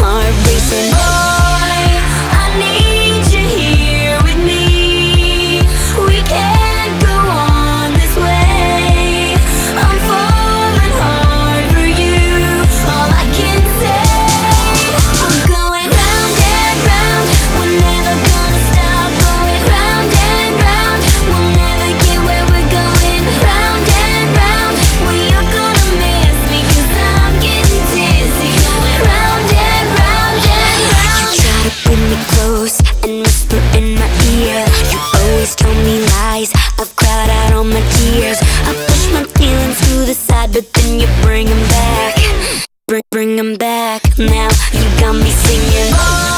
heart racing. Boy, I need you here with me. We can't go on this way. I'm falling hard for you. All I can say, I'm going round and round. We're never gonna stop going round and round. We'll never get where we're going. Round and round. Well, you're gonna miss me 'cause I'm getting dizzy. Going round and round and round. You try to bring me close and whisper in my ear. You always tell me lies. I've cried out all my tears. I push my feelings to the side, but then you bring them back. Bring them back. Now you got me singing.